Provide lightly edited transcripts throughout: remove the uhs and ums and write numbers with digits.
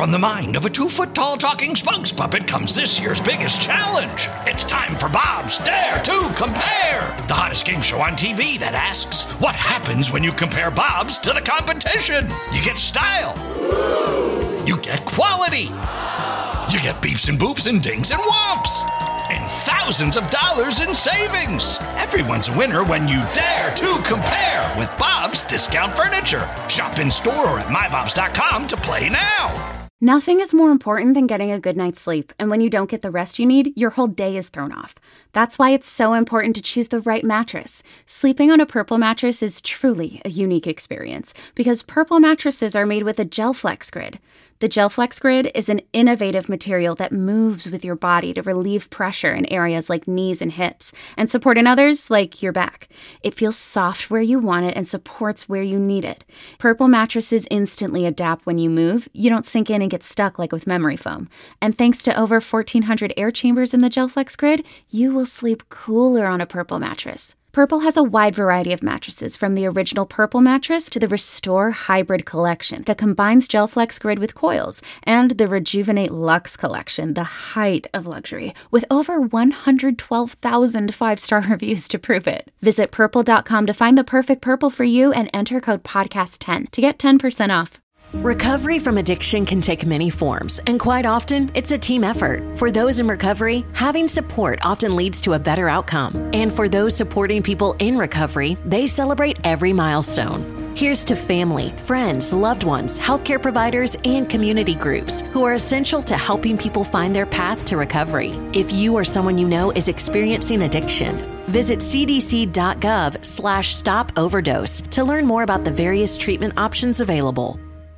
From the mind of a 2-foot-tall talking spokes puppet comes this year's biggest challenge. It's time for Bob's Dare to Compare, the hottest game show on TV that asks, what happens when you compare Bob's to the competition? You get style. You get quality. You get beeps and boops and dings and whomps. And thousands of dollars in savings. Everyone's a winner when you dare to compare with Bob's Discount Furniture. Shop in store or at mybobs.com to play now. Nothing is more important than getting a good night's sleep, and when you don't get the rest you need, your whole day is thrown off. That's why it's so important to choose the right mattress. Sleeping on a Purple mattress is truly a unique experience, because Purple mattresses are made with a GelFlex Grid. The GelFlex Grid is an innovative material that moves with your body to relieve pressure in areas like knees and hips, and support in others like your back. It feels soft where you want it and supports where you need it. Purple mattresses instantly adapt when you move. You don't sink in and get stuck like with memory foam. And thanks to over 1,400 air chambers in the GelFlex Grid, you will sleep cooler on a Purple mattress. Purple has a wide variety of mattresses, from the original Purple mattress to the Restore Hybrid collection that combines GelFlex Grid with coils, and the Rejuvenate Luxe collection, the height of luxury, with over 112,000 five-star reviews to prove it. Visit purple.com to find the perfect Purple for you and enter code podcast10 to get 10% off. Recovery from addiction can take many forms, and quite often, it's a team effort. For those in recovery, having support often leads to a better outcome. And for those supporting people in recovery, they celebrate every milestone. Here's to family, friends, loved ones, healthcare providers, and community groups who are essential to helping people find their path to recovery. If you or someone you know is experiencing addiction, visit cdc.gov/stop-overdose to learn more about the various treatment options available.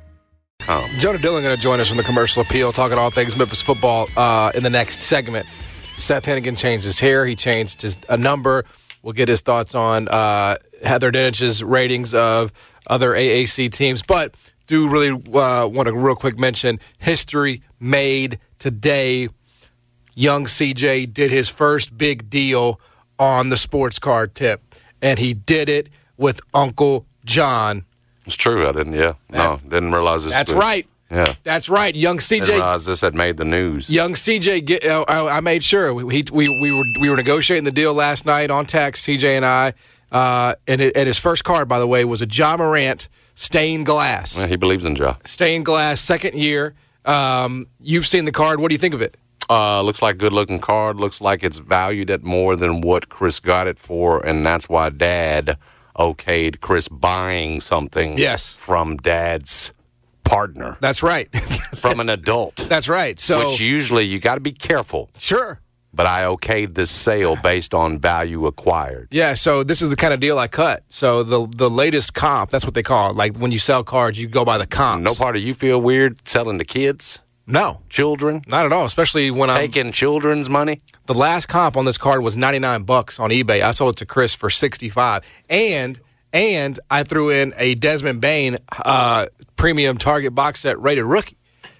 Jonah Dillon going to join us from the Commercial Appeal, talking all things Memphis football in the next segment. Seth Hennigan changed his hair. He changed a number. We'll get his thoughts on Heather Dinich's ratings of other AAC teams. But do really want to real quick mention history made today. Young CJ did his first big deal on the sports card tip, and he did it with Uncle John. It's true. I didn't. Didn't realize this. That's right. Yeah, that's right. Young CJ. Didn't realize this had made the news. Young CJ. I made sure we were negotiating the deal last night on text. CJ and I. And his first card, by the way, was a Ja Morant stained glass. Yeah, he believes in Ja. Stained glass, second year. You've seen the card. What do you think of it? Looks like a good-looking card. Looks like it's valued at more than what Chris got it for, and that's why Dad okayed Chris buying something from Dad's partner. That's right. From an adult. That's right. So, which usually you got to be careful. Sure. But I okayed this sale based on value acquired. Yeah, so this is the kind of deal I cut. So the latest comp, that's what they call it. Like when you sell cards, you go by the comps. No part of you feel weird selling to kids? No. Children? Not at all, especially when I'm taking children's money? The last comp on this card was $99 on eBay. I sold it to Chris for $65. And I threw in a Desmond Bain premium Target box set rated rookie.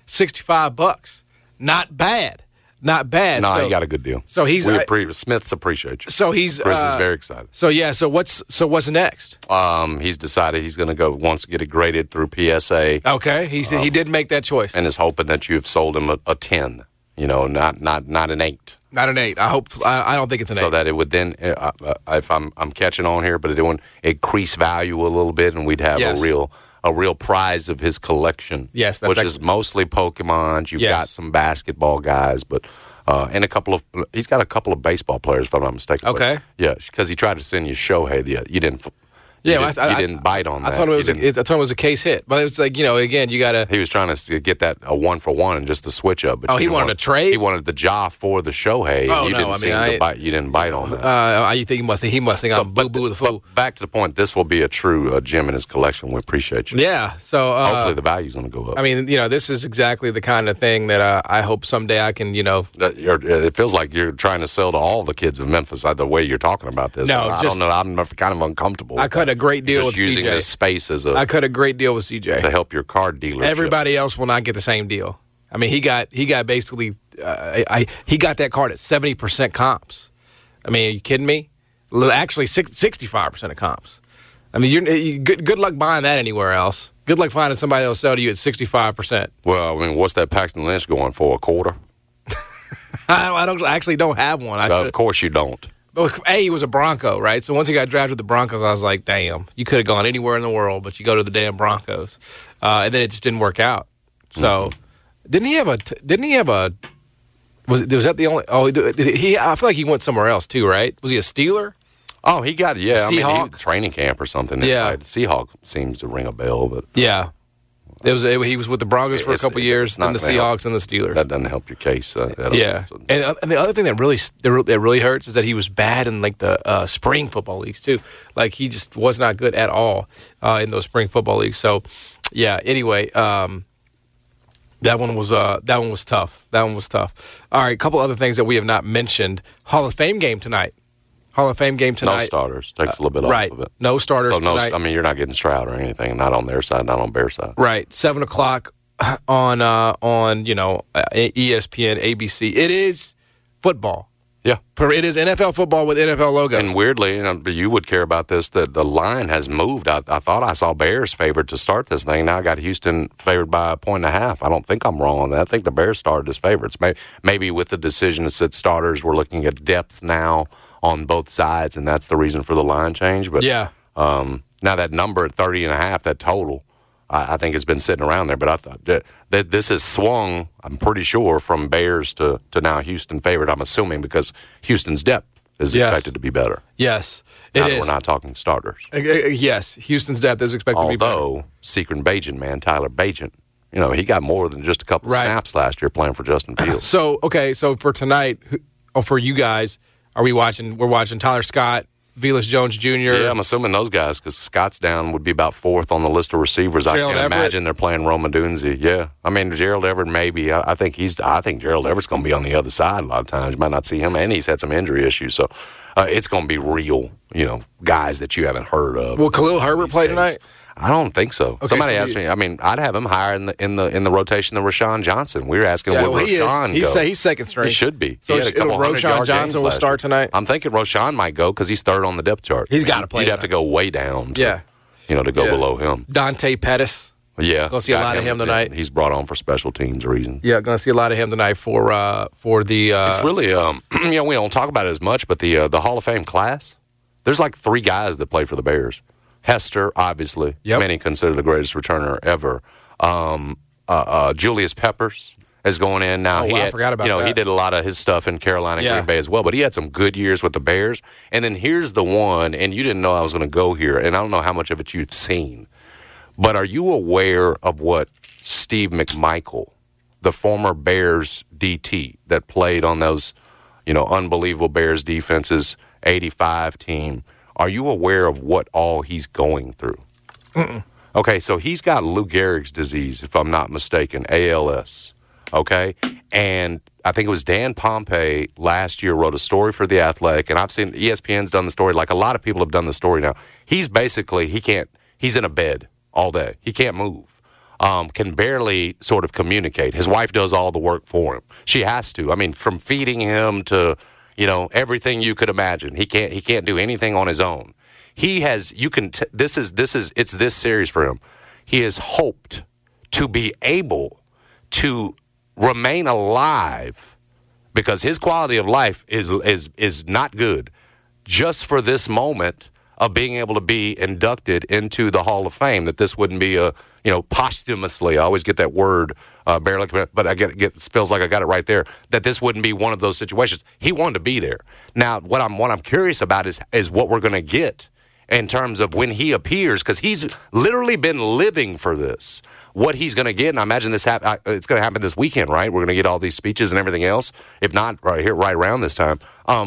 $65. Not bad. Not bad. No, he got a good deal. So he's Smiths appreciate you. So he's Chris is very excited. So what's next? He's decided he's going to wants to get it graded through PSA. Okay, he did make that choice, and is hoping that you've sold him a 10. You know, not an 8. Not an 8. I don't think it's an 8. So that it would then, if I'm catching on here, but it would increase value a little bit, and we'd have a real prize of his collection. Yes, which is mostly Pokemon. You've got some basketball guys, but and he's got a couple of baseball players, if I'm not mistaken. Okay. But, yeah, because he tried to send you Shohei. You didn't. Yeah, you didn't bite on that. I thought it was a case hit, but it was like, again, you got to. He was trying to get that a 1-for-1 and just the switch up. But he wanted a trade. He wanted the Ja for the Shohei. Oh, you didn't bite on that. You think he must think I'm boo with the fool. Back to the point. This will be a true gem in his collection. We appreciate you. Yeah. So hopefully the value's going to go up. I mean, this is exactly the kind of thing that I hope someday I can. It feels like you're trying to sell to all the kids of Memphis. The way you're talking about this. No, I don't know. I'm kind of uncomfortable. I cut a great deal with CJ. Using this space as I cut a great deal with CJ to help your card dealership. Everybody else will not get the same deal. I mean, he got basically he got that card at 70% comps. I mean, are you kidding me? Actually, 65% of comps. I mean, good luck buying that anywhere else. Good luck finding somebody that'll sell to you at 65%. Well, I mean, what's that Paxton Lynch going for, a quarter? I actually don't have one. Of course you don't. He was a Bronco, right? So once he got drafted with the Broncos, I was like, damn, you could have gone anywhere in the world, but you go to the damn Broncos. And then it just didn't work out. So didn't he have a was that the only I feel like he went somewhere else too, right? Was he a Steeler? Oh, he got Seahawk? I mean, training camp or something. Yeah. Seahawk seems to ring a bell, but yeah. He was with the Broncos for a couple years, then the Seahawks and the Steelers. That doesn't help your case at all. Yeah, So. and the other thing that really hurts is that he was bad in like the spring football leagues too. Like he just was not good at all in those spring football leagues. So yeah. Anyway, that one was tough. That one was tough. All right, a couple other things that we have not mentioned. Hall of Fame game tonight. No starters. Takes a little bit off of it. No starters tonight. I mean, you're not getting Stroud or anything. Not on their side, not on Bears side. Right. 7 o'clock on ESPN, ABC. It is football. Yeah. It is NFL football with NFL logo. And weirdly, you would care about this, that the line has moved. I thought I saw Bears favored to start this thing. Now I got Houston favored by 1.5. I don't think I'm wrong on that. I think the Bears started as favorites. Maybe with the decision to sit starters, we're looking at depth now on both sides, and that's the reason for the line change. But yeah. Now that number at 30.5, that total, I think has been sitting around there. But I thought that this has swung, I'm pretty sure, from Bears to now Houston favored, I'm assuming, because Houston's depth is expected to be better. Yes, We're not talking starters. Yes, Houston's depth is expected to be better. Although, secret Bajan man, Tyler Bajan, he got more than just a couple of snaps last year playing for Justin Fields. So for tonight, for you guys, we're watching Tyler Scott, Velus Jones Jr. Yeah, I'm assuming those guys, because Scott's down would be about 4th on the list of receivers. I can't imagine they're playing Rome Odunze. Yeah, I mean Gerald Everett maybe. I think Gerald Everett's going to be on the other side a lot of times. You might not see him, and he's had some injury issues, so it's going to be real. Guys that you haven't heard of. Will Khalil Herbert play tonight? I don't think so. Okay, Somebody asked me. I mean, I'd have him higher in the rotation than Rashawn Johnson. We were asking would Rashawn go. He's second string. He should be. So Rashawn Johnson will start tonight. I'm thinking Rashawn might go because he's third on the depth chart. He's got to play. You'd have to go way down. To go below him. Dante Pettis. Yeah, going to see a lot of him tonight. He's brought on for special teams reasons. Yeah, going to see a lot of him tonight for the. It's really we don't talk about it as much, but the Hall of Fame class. There's like 3 guys that play for the Bears. Hester, obviously, many consider the greatest returner ever. Julius Peppers is going in now. I forgot about that. He did a lot of his stuff in Carolina and Green Bay as well, but he had some good years with the Bears. And then here's the one, and you didn't know I was going to go here, and I don't know how much of it you've seen, but are you aware of what Steve McMichael, the former Bears DT that played on those, unbelievable Bears defenses, 85 team, are you aware of what all he's going through? Mm-mm. Okay, so he's got Lou Gehrig's disease, if I'm not mistaken, ALS. Okay? And I think it was Dan Pompei last year wrote a story for The Athletic, and I've seen ESPN's done the story. Like a lot of people have done the story now. He's basically, he's in a bed all day. He can't move. Can barely sort of communicate. His wife does all the work for him. She has to. I mean, from feeding him to everything you could imagine. He can't do anything on his own. He has, it's this series for him. He has hoped to be able to remain alive because his quality of life is not good just for this moment of being able to be inducted into the Hall of Fame, that this wouldn't be posthumously, I always get that word barely, but it feels like I got it right there, that this wouldn't be one of those situations. He wanted to be there. Now, what I'm curious about is what we're going to get in terms of when he appears, because he's literally been living for this. What he's going to get, and I imagine it's going to happen this weekend, right? We're going to get all these speeches and everything else, if not right around this time.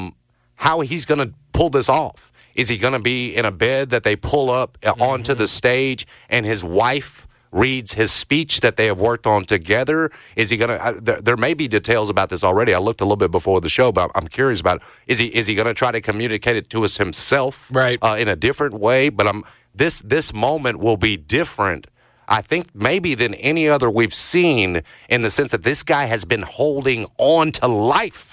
How he's going to pull this off. Is he going to be in a bed that they pull up onto the stage and his wife reads his speech that they have worked on together? Is he going to there may be details about this already. I looked a little bit before the show, but I'm curious about it. Is he going to try to communicate it to us himself in a different way? But this moment will be different, I think, maybe than any other we've seen, in the sense that this guy has been holding on to life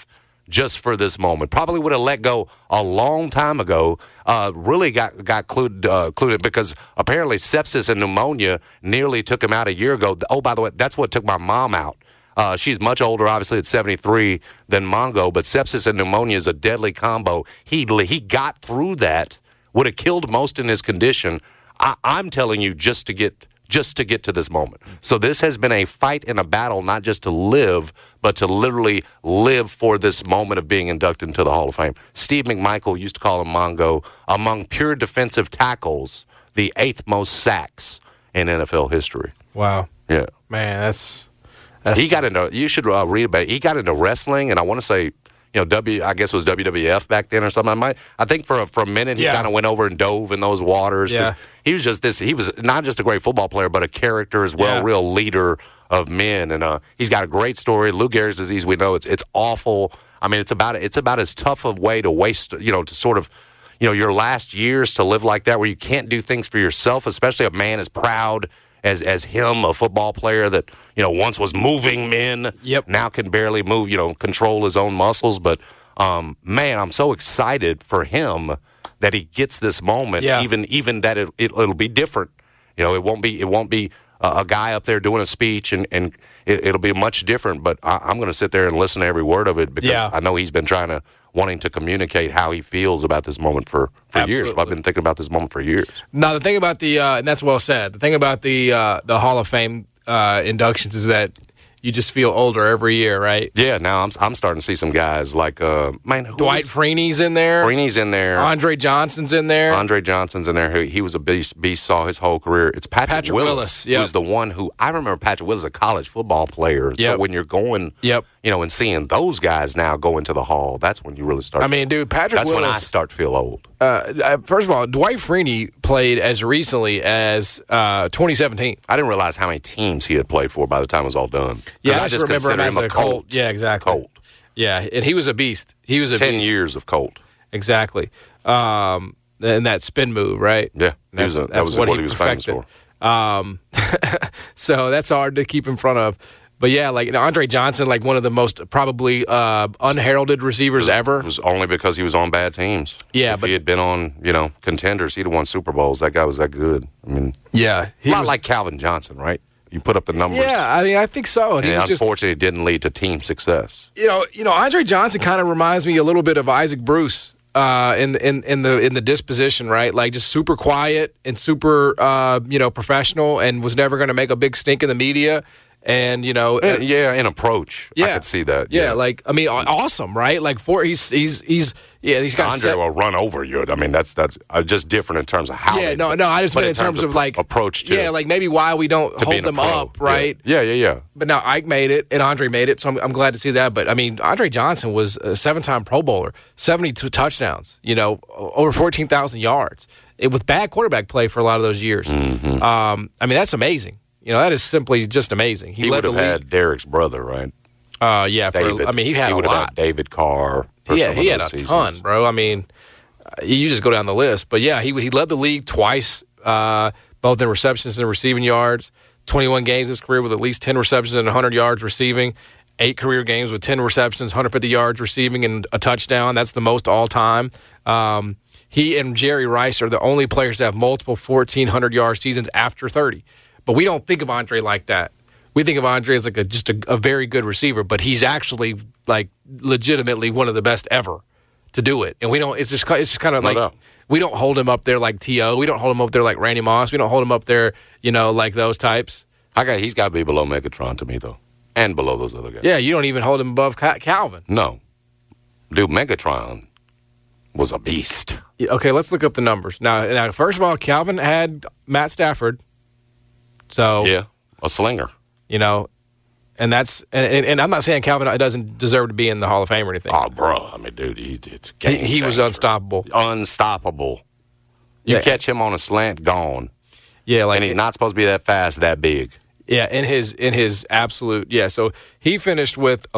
just for this moment. Probably would have let go a long time ago. Really got clued because apparently sepsis and pneumonia nearly took him out a year ago. Oh, by the way, that's what took my mom out. She's much older, obviously, at 73 than Mongo, but sepsis and pneumonia is a deadly combo. He got through that, would have killed most in his condition. I'm telling you, just to get to this moment. So this has been a fight and a battle, not just to live, but to literally live for this moment of being inducted into the Hall of Fame. Steve McMichael used to call him Mongo. Among pure defensive tackles, the 8th most sacks in NFL history. Wow. Yeah. Man, that's he got into, you should read about it. He got into wrestling, and I want to say, I guess it was WWF back then or something. I think for a minute he kind of went over and dove in those waters. Yeah. He was just he was not just a great football player, but a character as well, real leader of men. And he's got a great story. Lou Gehrig's disease, we know it's awful. I mean, it's about as tough a way to waste, to sort of, your last years to live like that, where you can't do things for yourself, especially a man as proud as him, a football player that, once was moving men, now can barely move, control his own muscles. But, man, I'm so excited for him that he gets this moment, even that it'll be different. It won't be a guy up there doing a speech, and it'll be much different. But I'm going to sit there and listen to every word of it because I know he's been wanting to communicate how he feels about this moment for years. I've been thinking about this moment for years. Now, the thing about and that's well said, the thing about the Hall of Fame inductions is that you just feel older every year, right? Yeah, now I'm starting to see some guys like, Dwight Freeney's in there. Freeney's in there. Andre Johnson's in there. He was a beast, saw his whole career. It's Patrick Willis who's the one who, I remember Patrick Willis, a college football player. So when you're going, and seeing those guys now go into the Hall, that's when you really start. I mean, dude, Patrick Willis. That's when I start to feel old. First of all, Dwight Freeney played as recently as 2017. I didn't realize how many teams he had played for by the time it was all done. Yeah, I just remember him as a Colt. Yeah, exactly. Colt. Yeah, and he was a beast. He was a 10 beast. years of Colt. Exactly. And that spin move, right? Yeah, that was what he was famous for. So that's hard to keep in front of. But, yeah, Andre Johnson, one of the most probably unheralded receivers ever. It was only because he was on bad teams. Yeah, if he had been on, contenders, he'd have won Super Bowls. That guy was that good. I mean, yeah, a lot like Calvin Johnson, right? You put up the numbers. Yeah, I mean, I think so. And unfortunately, it didn't lead to team success. Andre Johnson kind of reminds me a little bit of Isaac Bruce in the disposition, right? Just super quiet and super professional, and was never going to make a big stink in the media. And in approach, I could see that. Yeah, awesome, right? These guys. Andre will run over you. I mean, that's just different in terms of how. Yeah, I just meant in terms of approach to. Yeah, maybe why we don't hold them up, right? Yeah. But now Ike made it and Andre made it, so I'm glad to see that. But I mean, Andre Johnson was a 7-time Pro Bowler, 72 touchdowns, over 14,000 yards, with bad quarterback play for a lot of those years. Mm-hmm. I mean, that's amazing. That is simply just amazing. He would have had Derek's brother, right? Yeah. David. He had a lot. Had David Carr. He had a ton, bro. I mean, you just go down the list. But, yeah, he led the league twice, both in receptions and receiving yards. 21 games in his career with at least 10 receptions and 100 yards receiving. 8 career games with 10 receptions, 150 yards receiving, and a touchdown. That's the most all-time. He and Jerry Rice are the only players to have multiple 1,400-yard seasons after 30. But we don't think of Andre like that. We think of Andre as just a very good receiver, but he's actually legitimately one of the best ever to do it. And we don't. It's just kind of we don't hold him up there like T.O. We don't hold him up there like Randy Moss. We don't hold him up there, like those types. He's got to be below Megatron to me though, and below those other guys. Yeah, you don't even hold him above Calvin. No, dude, Megatron was a beast. Okay, let's look up the numbers now. First of all, Calvin had Matt Stafford. So yeah, a slinger, and that's and I'm not saying Calvin doesn't deserve to be in the Hall of Fame or anything. Oh, bro, I mean, dude, he was unstoppable. Unstoppable. You catch him on a slant, gone. Yeah, and he's not supposed to be that fast, that big. Yeah, in his absolute So he finished with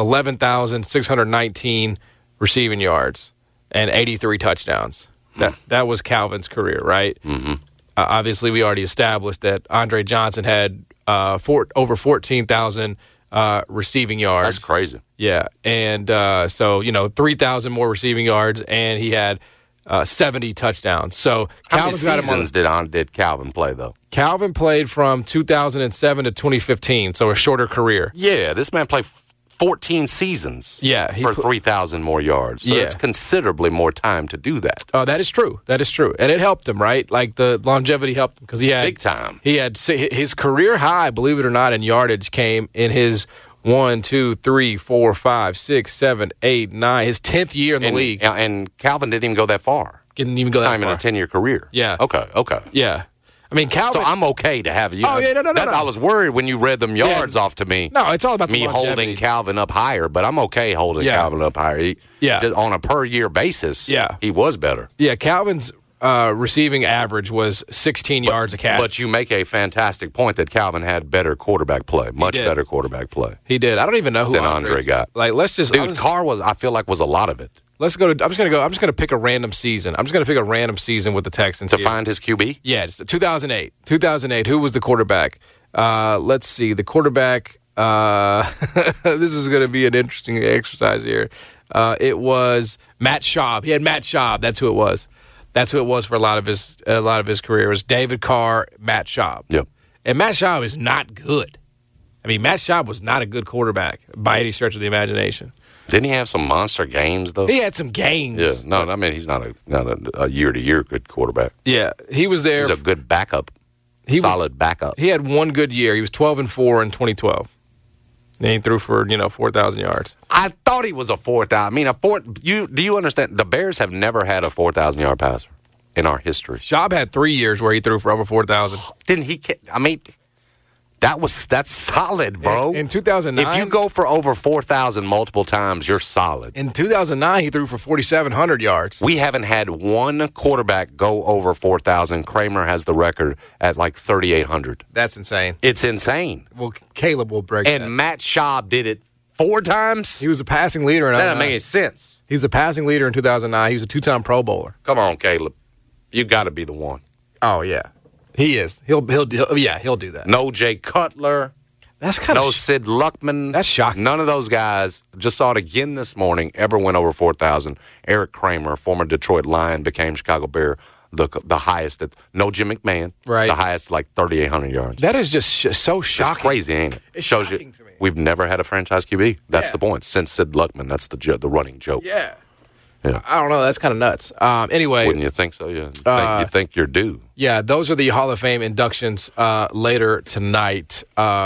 11,619 receiving yards and 83 touchdowns. That was Calvin's career, right? Mm-hmm. Obviously, we already established that Andre Johnson had over 14,000 receiving yards. That's crazy. Yeah, and so 3,000 more receiving yards, and he had 70 touchdowns. So how many seasons did Calvin play though? Calvin played from 2007 to 2015, so a shorter career. Yeah, this man played 14 seasons. Yeah, for 3,000 more yards. So it's considerably more time to do that. That is true. That is true, and it helped him, right? Like the longevity helped him because he had big time. He had his career high, believe it or not, in yardage came in his 1, 2, 3, 4, 5, 6, 7, 8, 9. His 10th year in the league. And Calvin didn't even go that far. Didn't even go that far. It's not even a 10-year career. Yeah. Okay. Yeah. I mean, Calvin. So I'm okay to have you. Oh, yeah, no. I was worried when you read them yards off to me. No, it's all about me holding Calvin up higher, but I'm okay holding Calvin up higher. Just on a per-year basis, he was better. Yeah, Calvin's receiving average was 16 yards a catch. But you make a fantastic point that Calvin had better quarterback play, much better quarterback play. He did. I don't even know who Andre got. Like, let's just Carr was. I feel like was a lot of it. Let's go to. I'm just gonna pick a random season. I'm just gonna pick a random season with the Texans to find his QB. Yeah, it's 2008. 2008. Who was the quarterback? Let's see. The quarterback. This is gonna be an interesting exercise here. It was Matt Schaub. He had Matt Schaub. That's who it was. That's who it was for a lot of his career. It was David Carr, Matt Schaub. Yep. And Matt Schaub is not good. I mean, Matt Schaub was not a good quarterback by any stretch of the imagination. Didn't he have some monster games, though? He had some games. Yeah, no, I mean, he's not a year-to-year good quarterback. Yeah, he was there. He's a good backup, solid backup. He had one good year. He was 12-4 in 2012. And he threw for 4,000 yards. I thought he was a 4,000. I mean, do you understand? The Bears have never had a 4,000-yard passer in our history. Schaub had 3 years where he threw for over 4,000. Didn't he? I mean, that's solid, bro. In 2009, if you go for over 4,000 multiple times, you're solid. In 2009, he threw for 4,700 yards. We haven't had one quarterback go over 4,000. Kramer has the record at like 3,800. That's insane. It's insane. Well, Caleb will break that. And Matt Schaub did it 4 times? He was a passing leader in 2009. That doesn't make any sense. He was a passing leader in 2009. He was a 2-time Pro Bowler. Come on, Caleb. You got to be the one. Oh, yeah. He is. He'll do that. No Jay Cutler. That's kind of Sid Luckman. That's shocking. None of those guys, just saw it again this morning, ever went over 4,000. Eric Kramer, former Detroit Lion, became Chicago Bear, the highest. No Jim McMahon. Right. The highest, like 3,800 yards. That is just so shocking. It's crazy, ain't it? It shows shocking you to me. We've never had a franchise QB. That's the point. Since Sid Luckman, that's the running joke. Yeah. Yeah. I don't know. That's kind of nuts. Anyway. Wouldn't you think so? Yeah. You think you're due. Yeah, those are the Hall of Fame inductions later tonight.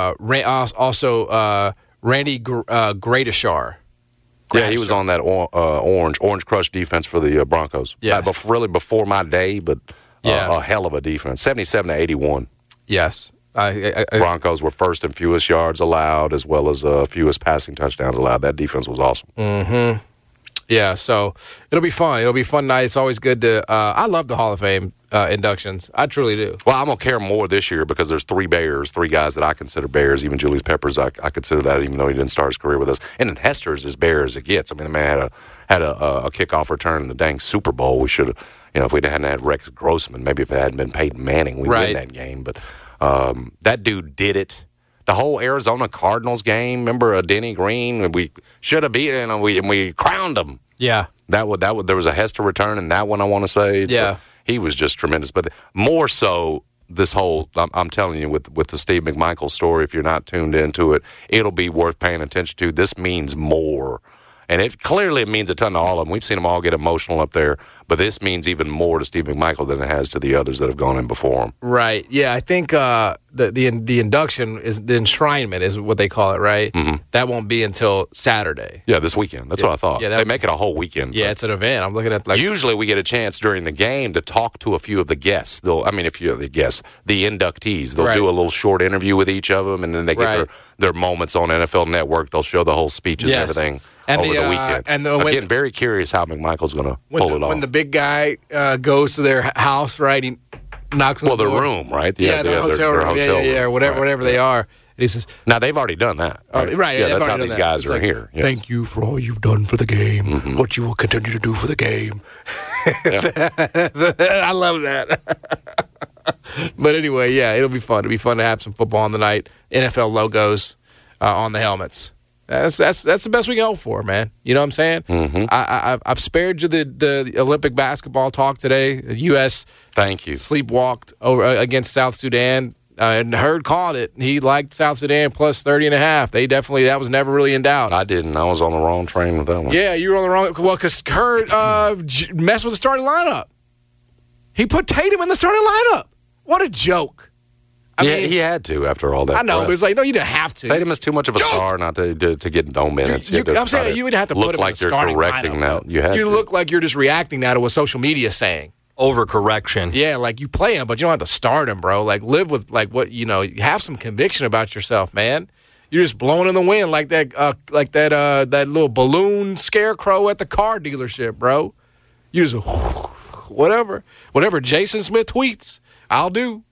Also, Randy Gradishar. Yeah, he was on that Orange Crush defense for the Broncos. Yeah. Really before my day, but a hell of a defense. 77-81. Yes. Broncos were first in fewest yards allowed as well as fewest passing touchdowns allowed. That defense was awesome. Mm-hmm. Yeah, so it'll be fun. It'll be a fun night. It's always good to I love the Hall of Fame inductions. I truly do. Well, I'm going to care more this year because there's 3 guys that I consider Bears. Even Julius Peppers, I consider that even though he didn't start his career with us. And then Hester's as Bear as it gets. I mean, the man had a kickoff return in the dang Super Bowl. We should have, if we hadn't had Rex Grossman, maybe if it hadn't been Peyton Manning, we'd win that game. But that dude did it. The whole Arizona Cardinals game, remember Denny Green? We should have beaten him, and we crowned him. Yeah. There was a Hester return in that one, I want to say. Yeah. He was just tremendous. But more so, this whole, I'm telling you, with the Steve McMichael story, if you're not tuned into it, it'll be worth paying attention to. This means more. And it means a ton to all of them. We've seen them all get emotional up there, but this means even more to Steve McMichael than it has to the others that have gone in before him. Right. Yeah, I think the induction is the enshrinement is what they call it, right? Mm-hmm. That won't be until Saturday. Yeah, this weekend. That's what I thought. Yeah, they make it a whole weekend. Yeah, it's an event. I'm looking at usually we get a chance during the game to talk to a few of the guests. If you're the guests, the inductees, they'll do a little short interview with each of them, and then they get their moments on NFL Network. They'll show the whole speeches and everything. Over the weekend. I'm getting very curious how McMichael's going to pull it off. When the big guy goes to their house, right, he knocks on the door. Their room, right? Their hotel room. Yeah, whatever they are. And he says, now, they've alady done that. Right? Yeah, that's how these guys are here. Yes. Thank you for all you've done for the game, what you will continue to do for the game. I love that. But anyway, yeah, it'll be fun. It'll be fun to have some football on the night. NFL logos. on the helmets. That's the best we can hope for, man. You know what I'm saying? Mm-hmm. I've spared you the Olympic basketball talk today. The U.S. Thank you. Sleepwalked over against South Sudan. And Hurd called it. He liked South Sudan plus 30.5. That was never really in doubt. I didn't. I was on the wrong train with that one. Yeah, you were on the wrong. Well, because Hurd messed with the starting lineup. He put Tatum in the starting lineup. What a joke. I mean, he had to after all that. I know, press. but it's like, no, you didn't have to. Tatum is too much of a star not to get no minutes. I'm saying you would have to put him in the starting lineup. You look like you're just reacting now to what social media is saying. Overcorrection. Yeah, like you play him, but you don't have to start him, bro. Like live with what have some conviction about yourself, man. You're just blowing in the wind like that little balloon scarecrow at the car dealership, bro. You just whatever Jason Smith tweets, I'll do.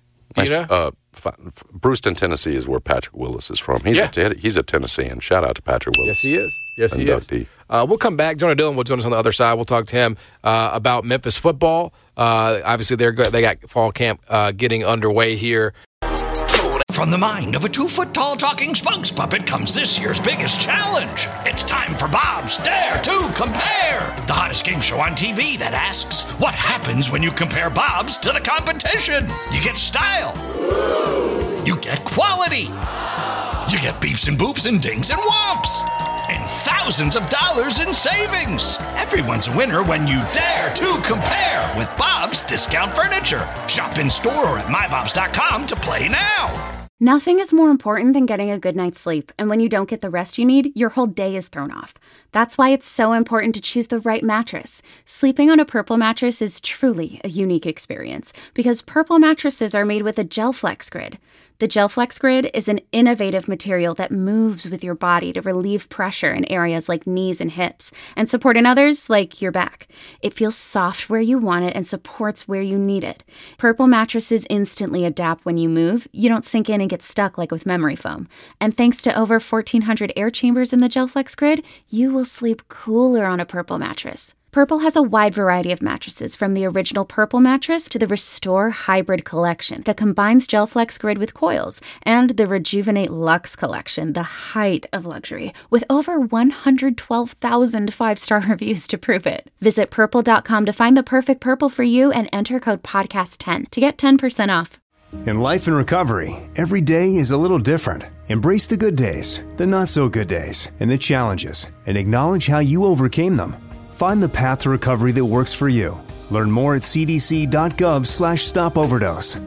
Brewston, Tennessee is where Patrick Willis is from. He's a Tennessean. Shout out to Patrick Willis. Yes, he is. Yes, he is. We'll come back. Jonah Dillon will join us on the other side. We'll talk to him about Memphis football. Obviously, they got fall camp getting underway here. From the mind of a 2-foot-tall talking spokes puppet comes this year's biggest challenge. It's time for Bob's Dare to Compare, the hottest game show on TV that asks, what happens when you compare Bob's to the competition? You get style. You get quality. You get beeps and boops and dings and whomps. And thousands of dollars in savings. Everyone's a winner when you dare to compare with Bob's Discount Furniture. Shop in store or at mybobs.com to play now. Nothing is more important than getting a good night's sleep, and when you don't get the rest you need, your whole day is thrown off. That's why it's so important to choose the right mattress. Sleeping on a Purple mattress is truly a unique experience, because Purple mattresses are made with a GelFlex Grid. The GelFlex Grid is an innovative material that moves with your body to relieve pressure in areas like knees and hips, and support in others like your back. It feels soft where you want it and supports where you need it. Purple mattresses instantly adapt when you move. You don't sink in and get stuck like with memory foam. And thanks to over 1,400 air chambers in the GelFlex Grid, you will sleep cooler on a Purple mattress. Purple has a wide variety of mattresses, from the original Purple mattress to the Restore Hybrid collection that combines GelFlex Grid with coils, and the Rejuvenate Luxe collection, the height of luxury, with over 112,000 five-star reviews to prove it. Visit Purple.com to find the perfect Purple for you and enter code PODCAST10 to get 10% off. In life and recovery, every day is a little different. Embrace the good days, the not-so-good days, and the challenges, and acknowledge how you overcame them. Find the path to recovery that works for you. Learn more at cdc.gov/stopoverdose.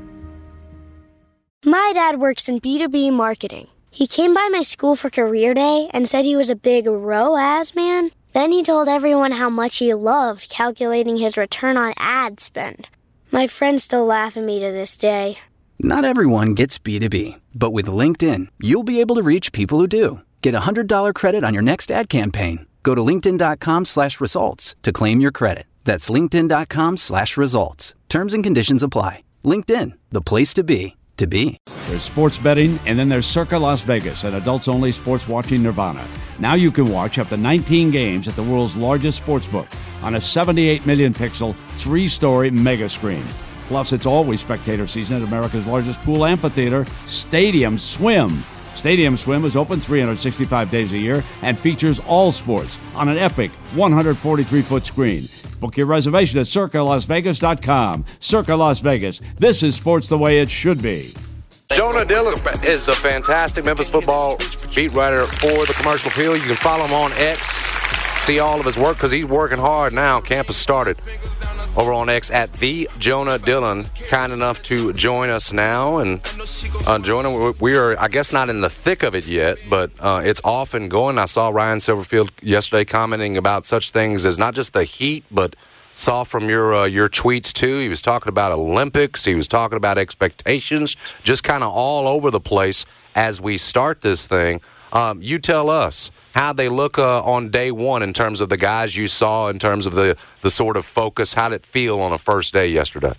My dad works in B2B marketing. He came by my school for career day and said he was a big ROAS man. Then he told everyone how much he loved calculating his return on ad spend. My friends still laugh at me to this day. Not everyone gets B2B, but with LinkedIn, you'll be able to reach people who do. Get a $100 credit on your next ad campaign. Go to linkedin.com/results to claim your credit. That's linkedin.com/results. Terms and conditions apply. LinkedIn, the place to be, to be. There's sports betting, and then there's Circa Las Vegas, an adults-only sports watching nirvana. Now you can watch up to 19 games at the world's largest sportsbook on a 78 million pixel, 3-story mega screen. Plus, it's always spectator season at America's largest pool amphitheater, Stadium Swim. Stadium Swim is open 365 days a year and features all sports on an epic 143-foot screen. Book your reservation at CircaLasVegas.com. Circa Las Vegas. This is sports the way it should be. Jonah Dillon is the fantastic Memphis football beat writer for the Commercial Appeal. You can follow him on X, see all of his work, because he's working hard now. Camp has started over on X at the Jonah Dillon. Kind enough to join us now. And Jonah, we are, I guess, not in the thick of it yet, but it's off and going. I saw Ryan Silverfield yesterday commenting about such things as not just the heat, but saw from your tweets too. He was talking about Olympics. He was talking about expectations, just kind of all over the place as we start this thing. You tell us how they look on day one in terms of the guys you saw, in terms of the sort of focus. How did it feel on a first day yesterday?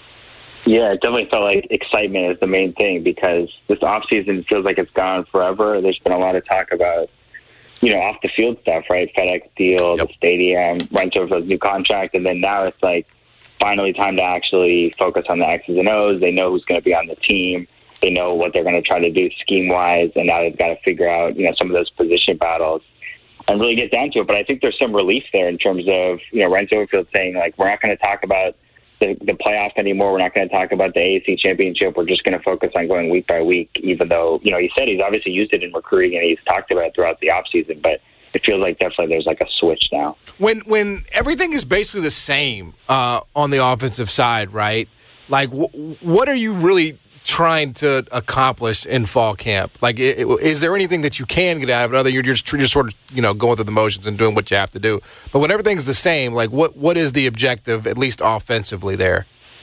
Yeah, it definitely felt like excitement is the main thing, because this offseason feels like it's gone forever. There's been a lot of talk about, off the field stuff, right? FedEx deal, the stadium, rental for the new contract, and then now it's like finally time to actually focus on the X's and O's. They know who's going to be on the team. They know what they're going to try to do scheme-wise, and now they've got to figure out, some of those position battles and really get down to it. But I think there's some relief there in terms of, Ryan Silverfield saying, like, we're not going to talk about the playoff anymore. We're not going to talk about the AAC championship. We're just going to focus on going week by week, even though, he said he's obviously used it in recruiting and he's talked about it throughout the offseason. But it feels like definitely there's like a switch now. When everything is basically the same on the offensive side, right? Like, what are you really trying to accomplish in fall camp? Like, is there anything that you can get out of it other you're just sort of going through the motions and doing what you have to do? But when everything's the same, like what is the objective, at least offensively, there?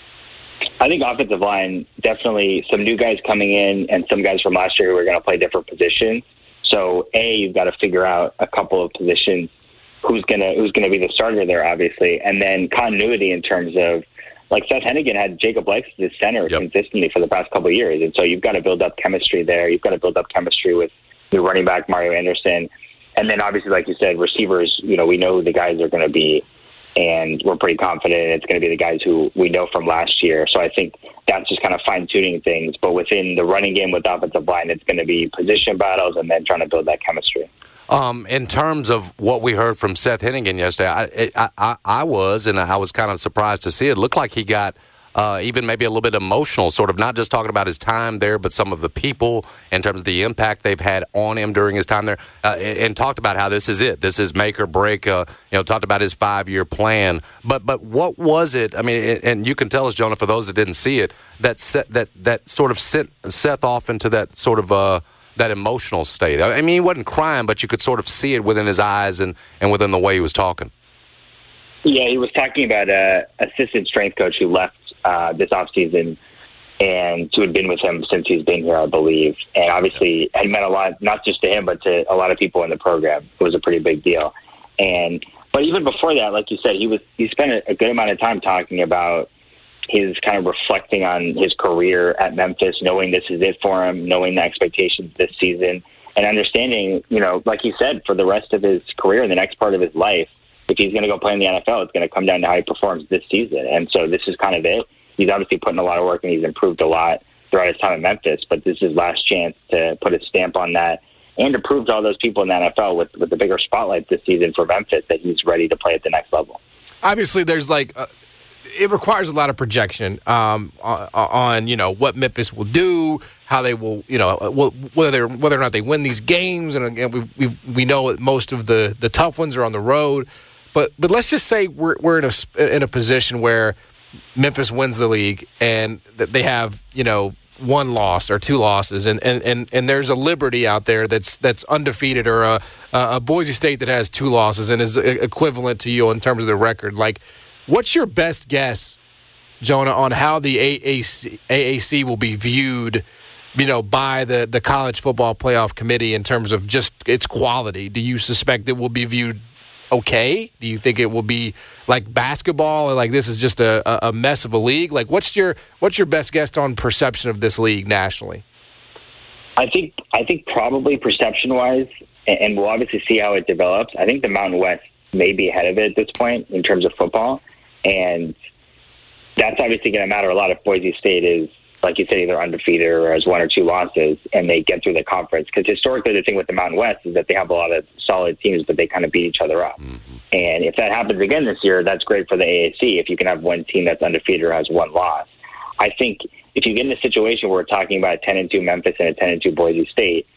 I think offensive line, definitely some new guys coming in and some guys from last year who are going to play different positions. So you've got to figure out a couple of positions, who's going to be the starter there, obviously, and then continuity in terms of, like, Seth Hennigan had Jacob Lex as his center consistently for the past couple of years. And so you've got to build up chemistry there. You've got to build up chemistry with the running back, Mario Anderson. And then obviously, like you said, receivers, we know who the guys are going to be. And we're pretty confident it's going to be the guys who we know from last year. So I think that's just kind of fine-tuning things. But within the running game with offensive line, it's going to be position battles and then trying to build that chemistry. In terms of what we heard from Seth Hennigan yesterday, I was kind of surprised to see it. It looked like he got even maybe a little bit emotional, sort of not just talking about his time there, but some of the people in terms of the impact they've had on him during his time there, and talked about how this is it. This is make or break. Talked about his 5-year plan. But what was it? I mean, and you can tell us, Jonah, for those that didn't see it, that sort of sent Seth off into that sort of that emotional state. I mean, he wasn't crying, but you could sort of see it within his eyes and within the way he was talking. Yeah, he was talking about an assistant strength coach who left this offseason and who had been with him since he's been here, I believe. And obviously it meant a lot, not just to him, but to a lot of people in the program. It was a pretty big deal. But even before that, like you said, he spent a good amount of time talking about his kind of reflecting on his career at Memphis, knowing this is it for him, knowing the expectations this season, and understanding, like he said, for the rest of his career and the next part of his life, if he's going to go play in the NFL, it's going to come down to how he performs this season. And so this is kind of it. He's obviously putting a lot of work and he's improved a lot throughout his time at Memphis, but this is his last chance to put a stamp on that and to prove to all those people in the NFL with the bigger spotlight this season for Memphis that he's ready to play at the next level. Obviously, there's it requires a lot of projection on what Memphis will do, how they will, whether or not they win these games, and again, we know that most of the tough ones are on the road, but let's just say we're in a position where Memphis wins the league and they have one loss or two losses, and there's a Liberty out there that's undefeated, or a Boise State that has 2 losses and is equivalent to you in terms of the record. Like, what's your best guess, Jonah, on how the AAC will be viewed, by the College Football Playoff Committee in terms of just its quality? Do you suspect it will be viewed okay? Do you think it will be like basketball, or like this is just a mess of a league? Like, what's your best guess on perception of this league nationally? I think probably perception-wise, and we'll obviously see how it develops, I think the Mountain West may be ahead of it at this point in terms of football. And that's obviously going to matter a lot if Boise State is, like you said, either undefeated or has 1 or 2 losses and they get through the conference. Because historically, the thing with the Mountain West is that they have a lot of solid teams, but they kind of beat each other up. Mm-hmm. And if that happens again this year, that's great for the AAC if you can have one team that's undefeated or has 1 loss. I think if you get in a situation where we're talking about a 10-2 Memphis and a 10-2 Boise State,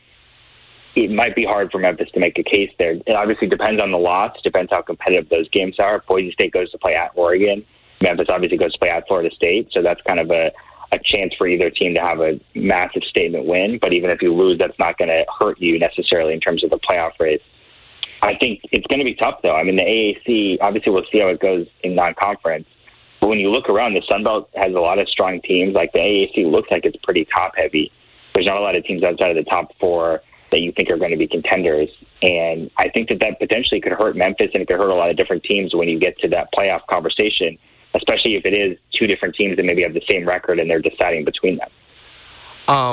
it might be hard for Memphis to make a case there. It obviously depends on the loss, depends how competitive those games are. If Boise State goes to play at Oregon, Memphis obviously goes to play at Florida State, so that's kind of a chance for either team to have a massive statement win. But even if you lose, that's not going to hurt you necessarily in terms of the playoff race. I think it's going to be tough, though. I mean, the AAC, obviously we'll see how it goes in non-conference. But when you look around, the Sun Belt has a lot of strong teams. Like, the AAC looks like it's pretty top-heavy. There's not a lot of teams outside of the top 4 that you think are going to be contenders. And I think that potentially could hurt Memphis, and it could hurt a lot of different teams when you get to that playoff conversation, especially if it is 2 different teams that maybe have the same record and they're deciding between them.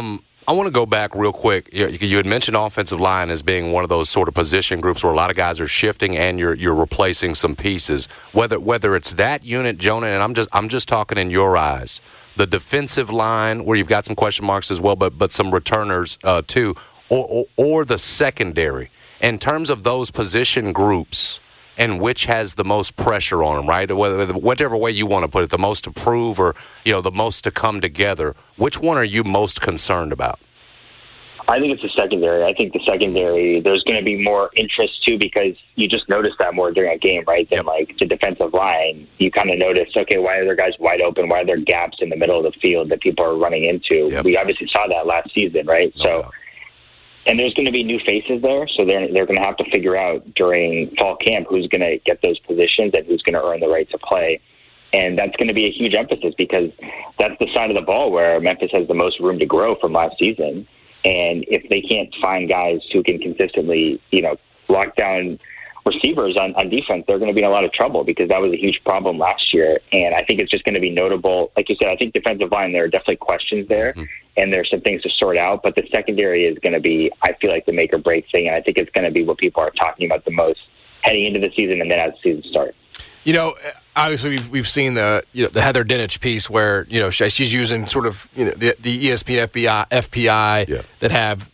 I want to go back real quick. You had mentioned offensive line as being one of those sort of position groups where a lot of guys are shifting and you're replacing some pieces. Whether it's that unit, Jonah, and I'm just talking in your eyes, the defensive line where you've got some question marks as well, but some returners too, or the secondary. In terms of those position groups and which has the most pressure on them, right? Whatever way you want to put it, the most to prove or, the most to come together. Which one are you most concerned about? I think it's the secondary. I think the secondary, there's going to be more interest, too, because you just notice that more during a game, right? Than, like, the defensive line. You kind of notice, okay, why are there guys wide open? Why are there gaps in the middle of the field that people are running into? Yep. We obviously saw that last season, right? And there's going to be new faces there, so they're going to have to figure out during fall camp who's going to get those positions and who's going to earn the right to play. And that's going to be a huge emphasis because that's the side of the ball where Memphis has the most room to grow from last season. And if they can't find guys who can consistently, lock down receivers on defense, they're going to be in a lot of trouble because that was a huge problem last year. And I think it's just going to be notable. Like you said, I think defensive line, there are definitely questions there, and there's some things to sort out. But the secondary is going to be, I feel like, the make or break thing. And I think it's going to be what people are talking about the most heading into the season and then as the season starts. Obviously we've seen the Heather Dinich piece where she's using sort of the ESPN FPI that have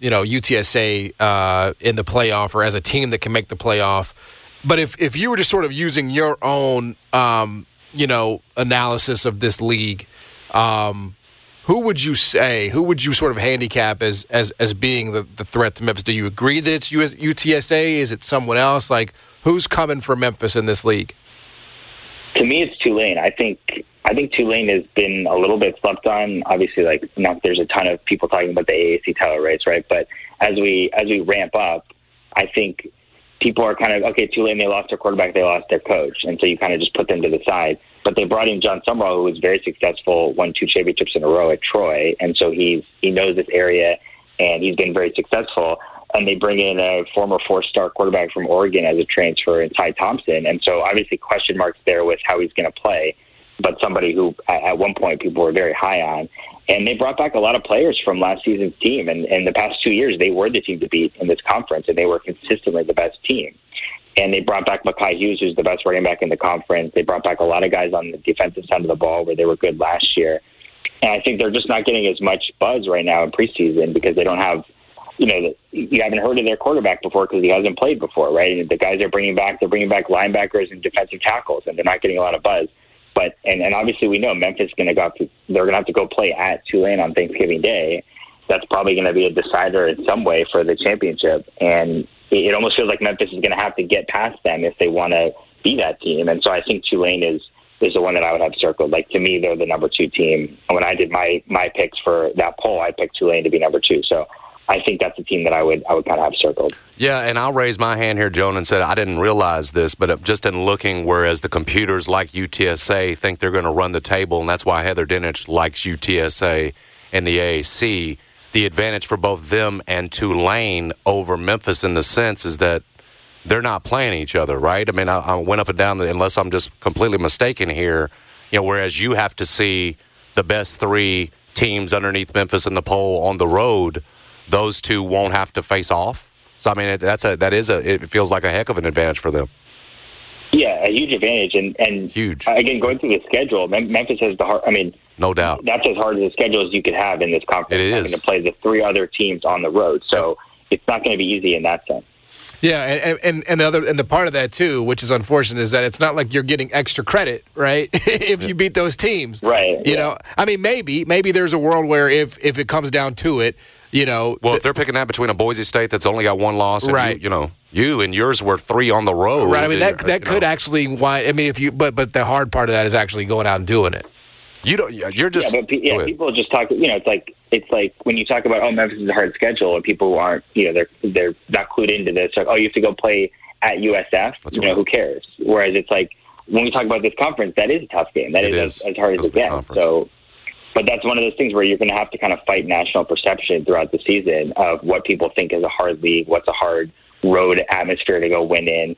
UTSA in the playoff or as a team that can make the playoff. But if you were just sort of using your own analysis of this league, who would you sort of handicap as being the threat to Memphis? Do you agree that it's UTSA? Is it someone else? Like, who's coming for Memphis in this league? To me, it's Tulane. I think Tulane has been a little bit slept on. Obviously, there's a ton of people talking about the AAC title race, right? But as we ramp up, I think people are kind of, okay, Tulane, they lost their quarterback, they lost their coach, and so you kind of just put them to the side. But they brought in John Summerall, who was very successful, won 2 championships in a row at Troy, and so he knows this area, and he's been very successful. And they bring in a former 4-star quarterback from Oregon as a transfer in Ty Thompson. And so obviously question marks there with how he's going to play, but somebody who at one point people were very high on. And they brought back a lot of players from last season's team. And in the past 2 years, they were the team to beat in this conference, and they were consistently the best team. And they brought back Mekhi Hughes, who's the best running back in the conference. They brought back a lot of guys on the defensive side of the ball where they were good last year. And I think they're just not getting as much buzz right now in preseason because they don't have, you haven't heard of their quarterback before because he hasn't played before, right? And the guys they're bringing back linebackers and defensive tackles, and they're not getting a lot of buzz. But and obviously we know Memphis is going to they're going to have to go play at Tulane on Thanksgiving Day. That's probably going to be a decider in some way for the championship, and it almost feels like Memphis is going to have to get past them if they want to be that team. And so I think Tulane is the one that I would have circled. Like, to me, they're the number 2 team. When I did my picks for that poll, I picked Tulane to be number 2. So I think that's the team that I would kind of have circled. Yeah, and I'll raise my hand here, Joan, and said I didn't realize this, but just in looking, whereas the computers like UTSA think they're going to run the table, and that's why Heather Dinich likes UTSA and the AAC, the advantage for both them and Tulane over Memphis in the sense is that they're not playing each other, right? I mean, I went up and down, unless I'm just completely mistaken here, whereas you have to see the best 3 teams underneath Memphis in the poll on the road, those 2 won't have to face off. So I mean, it feels like a heck of an advantage for them. Yeah, a huge advantage, and huge. Again, going through the schedule, Memphis has the hard. I mean, no doubt, that's as hard as a schedule as you could have in this conference. It is having to play the 3 other teams on the road, so it's not going to be easy in that sense. Yeah, and the part of that too, which is unfortunate, is that it's not like you're getting extra credit, right? if you beat those teams, right? You know, I mean, maybe there's a world where if it comes down to it, if they're picking that between a Boise State that's only got 1 loss, and right? You and yours were 3 on the road, right? I mean, that could actually why. I mean, but the hard part of that is actually going out and doing it. You're just people just talk. It's like when you talk about Memphis is a hard schedule, and people who aren't they're not clued into this. Like, you have to go play at USF. That's right. Who cares? Whereas it's like when we talk about this conference, that is a tough game. That is as hard as it gets. So, but that's one of those things where you're going to have to kind of fight national perception throughout the season of what people think is a hard league, what's a hard road atmosphere to go win in,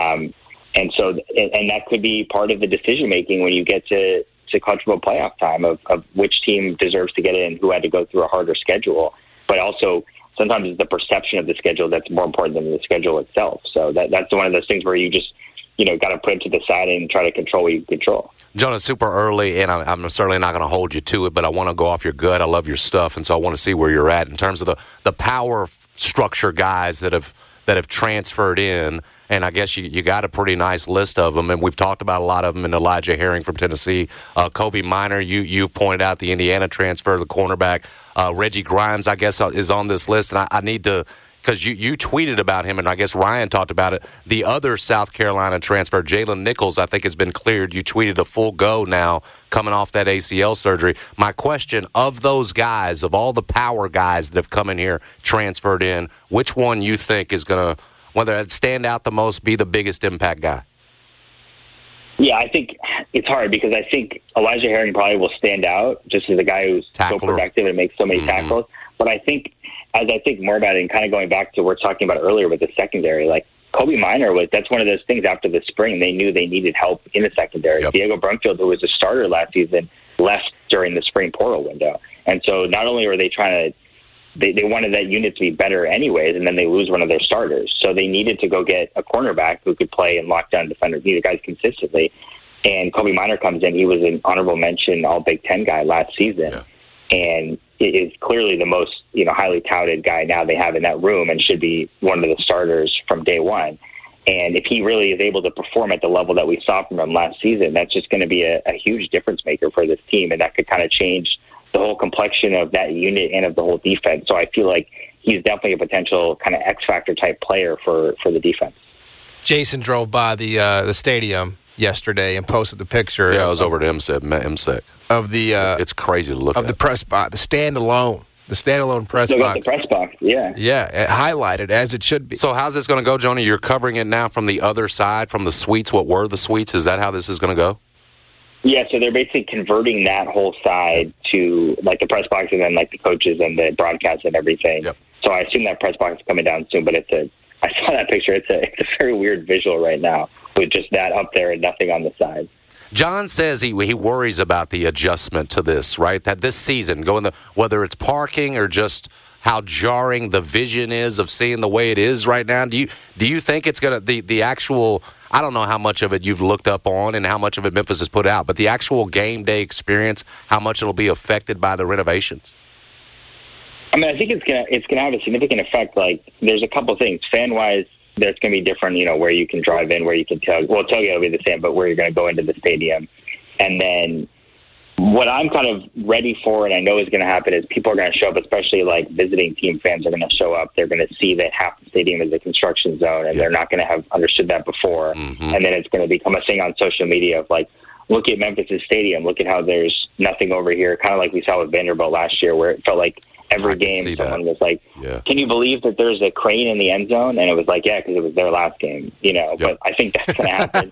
and that could be part of the decision making when you get to college football playoff time of which team deserves to get in, who had to go through a harder schedule. but also sometimes it's the perception of the schedule that's more important than the schedule itself. So that's one of those things where you just, got to put it to the side and try to control what you can control. Jonah, super early, and I'm certainly not going to hold you to it, but I want to go off your gut. I love your stuff, and so I want to see where you're at in terms of the power structure guys that have transferred in. And I guess you got a pretty nice list of them, and we've talked about a lot of them. And Elijah Herring from Tennessee, Kobe Minor, you've pointed out the Indiana transfer, the cornerback, Reggie Grimes, I guess, is on this list. And I need to, because you tweeted about him, and I guess Ryan talked about it. The other South Carolina transfer, Jalen Nichols, I think has been cleared. You tweeted a full go now, coming off that ACL surgery. My question, of those guys, of all the power guys that have come in here, transferred in, which one you think is going to, whether it stand out the most, be the biggest impact guy? Yeah, I think it's hard because I think Elijah Herring probably will stand out just as a guy who's so productive and makes so many tackles. But I think, as I think more about it, and kind of going back to what we were talking about earlier with the secondary, like Kobe Minor that's one of those things after the spring, they knew they needed help in the secondary. Yep. Diego Brumfield, who was a starter last season, left during the spring portal window. And so not only are they trying to, they wanted that unit to be better anyways, and then they lose one of their starters. So they needed to go get a cornerback who could play and lock down defenders, the guys consistently. And Kobe Minor comes in. He was an honorable mention All Big Ten guy last season. Yeah. And is clearly the most, highly touted guy now they have in that room and should be one of the starters from day one. And if he really is able to perform at the level that we saw from him last season, that's just going to be a huge difference maker for this team. And that could kind of change the whole complexion of that unit and of the whole defense. So I feel like he's definitely a potential kind of X-factor type player for the defense. Jason drove by the stadium yesterday and posted the picture. Yeah, I was over at MSEC. Of the it's crazy to look at. Of the press box, the standalone press box. The press box, yeah. Yeah, highlighted as it should be. So how's this going to go, Jonah? You're covering it now from the other side, from the suites. What were the suites? Is that how this is going to go? Yeah, so they're basically converting that whole side to like the press box and then like the coaches and the broadcast and everything. Yep. So I assume that press box is coming down soon, but I saw that picture. It's a very weird visual right now with just that up there and nothing on the side. John says he worries about the adjustment to this, right? That this season, whether it's parking or just how jarring the vision is of seeing the way it is right now. Do you think it's going to the actual? I don't know how much of it you've looked up on and how much of it Memphis has put out, but the actual game day experience, how much it'll be affected by the renovations? I mean, I think it's gonna have a significant effect. Like, there's a couple things fan wise. There's going to be different, where you can drive in, where you can tailgate. Well, tailgate will be the same, but where you're going to go into the stadium. And then what I'm kind of ready for, and I know is going to happen, is people are going to show up, especially like visiting team fans are going to show up. They're going to see that half the stadium is a construction zone, and they're not going to have understood that before. Mm-hmm. And then it's going to become a thing on social media of like, look at Memphis' stadium. Look at how there's nothing over here. Kind of like we saw with Vanderbilt last year, where it felt like every game someone was like, can you believe that there's a crane in the end zone? And it was like, yeah, because it was their last game, But I think that's going to happen.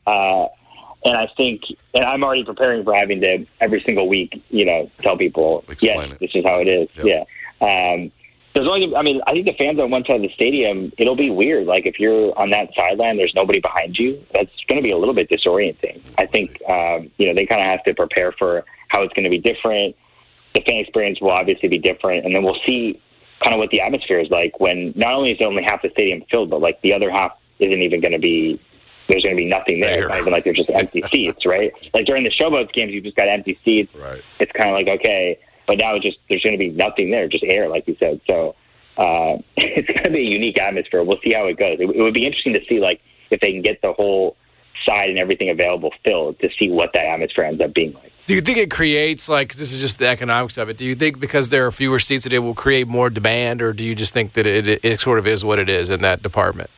And I think, and I'm already preparing for having to every single week, tell people, yes, this is how it is. Yep. Yeah. I think the fans on one side of the stadium, it'll be weird. Like if you're on that sideline, there's nobody behind you. That's going to be a little bit disorienting. I think, they kind of have to prepare for how it's going to be different. The fan experience will obviously be different. And then we'll see kind of what the atmosphere is like when not only is only half the stadium filled, but like the other half isn't even going to be, there's going to be nothing there. It's not even like there's just empty seats, right? Like during the Showboats games, you've just got empty seats. Right. It's kind of like, okay, but now there's going to be nothing there, just air, like you said. So it's going to be a unique atmosphere. We'll see how it goes. It would be interesting to see like if they can get the whole side and everything available filled to see what that atmosphere ends up being like. Do you think it creates, like, this is just the economics of it, do you think because there are fewer seats that it will create more demand, or do you just think that it sort of is what it is in that department?